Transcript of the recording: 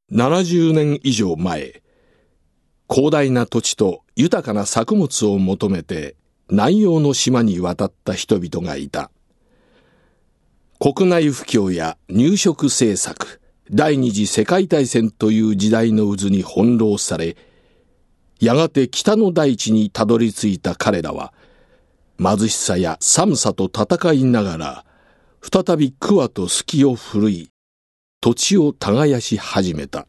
70年以上前、広大な土地と豊かな作物を求めて南洋の島に渡った人々がいた。国内不況や入植政策、第二次世界大戦という時代の渦に翻弄され、やがて北の大地にたどり着いた彼らは、貧しさや寒さと戦いながら、再び桑と隙を振るい、土地を耕し始めた。